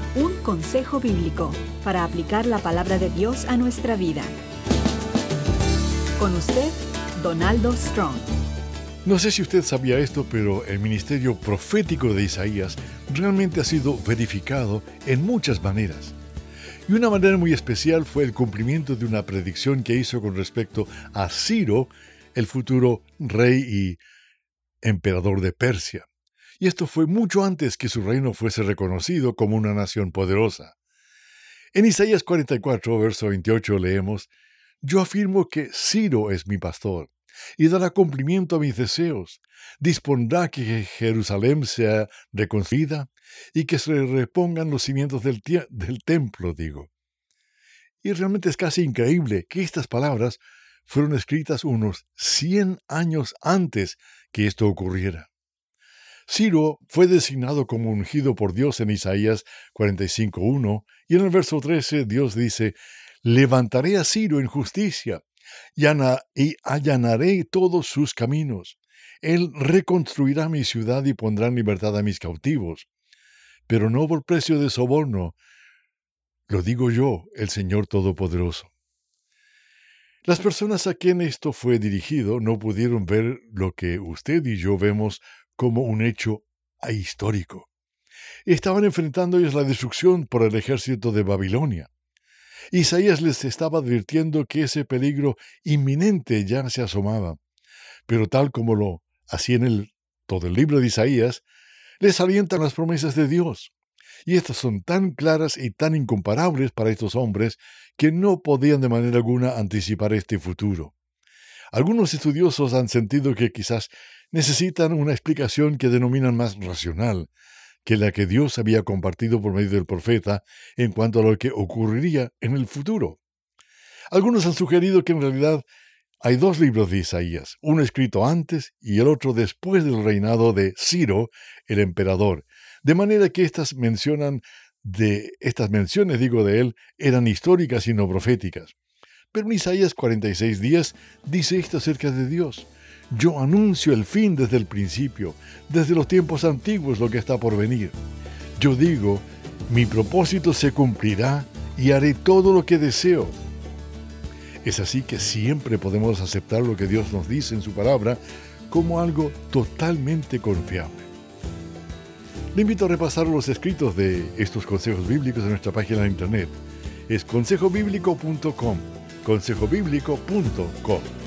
Un consejo bíblico para aplicar la palabra de Dios a nuestra vida. Con usted, Donaldo Strong. No sé si usted sabía esto, pero el ministerio profético de Isaías realmente ha sido verificado en muchas maneras. Y una manera muy especial fue el cumplimiento de una predicción que hizo con respecto a Ciro, el futuro rey y emperador de Persia. Y esto fue mucho antes que su reino fuese reconocido como una nación poderosa. En Isaías 44, verso 28 leemos: «Yo afirmo que Ciro es mi pastor, y dará cumplimiento a mis deseos. Dispondrá que Jerusalén sea reconstruida y que se repongan los cimientos del templo», digo. Y realmente es casi increíble que estas palabras fueron escritas unos 100 años antes que esto ocurriera. Ciro fue designado como ungido por Dios en Isaías 45:1, y en el verso 13 Dios dice: «Levantaré a Ciro en justicia y allanaré todos sus caminos. Él reconstruirá mi ciudad y pondrá en libertad a mis cautivos, pero no por precio de soborno. Lo digo yo, el Señor Todopoderoso». Las personas a quien esto fue dirigido no pudieron ver lo que usted y yo vemos como un hecho histórico. Estaban enfrentando ellos la destrucción por el ejército de Babilonia. Isaías les estaba advirtiendo que ese peligro inminente ya se asomaba, pero tal como lo hacía en todo el libro de Isaías, les alientan las promesas de Dios. Y estas son tan claras y tan incomparables para estos hombres que no podían de manera alguna anticipar este futuro. Algunos estudiosos han sentido que quizás necesitan una explicación que denominan más racional que la que Dios había compartido por medio del profeta en cuanto a lo que ocurriría en el futuro. Algunos han sugerido que en realidad hay dos libros de Isaías, uno escrito antes y el otro después del reinado de Ciro, el emperador, de manera que estas menciones de él eran históricas y no proféticas. Pero en Isaías 46:10 dice esto acerca de Dios: «Yo anuncio el fin desde el principio, desde los tiempos antiguos lo que está por venir. Yo digo, mi propósito se cumplirá y haré todo lo que deseo». Es así que siempre podemos aceptar lo que Dios nos dice en su palabra como algo totalmente confiable. Le invito a repasar los escritos de estos consejos bíblicos en nuestra página de internet. Es consejobiblico.com, consejobiblico.com.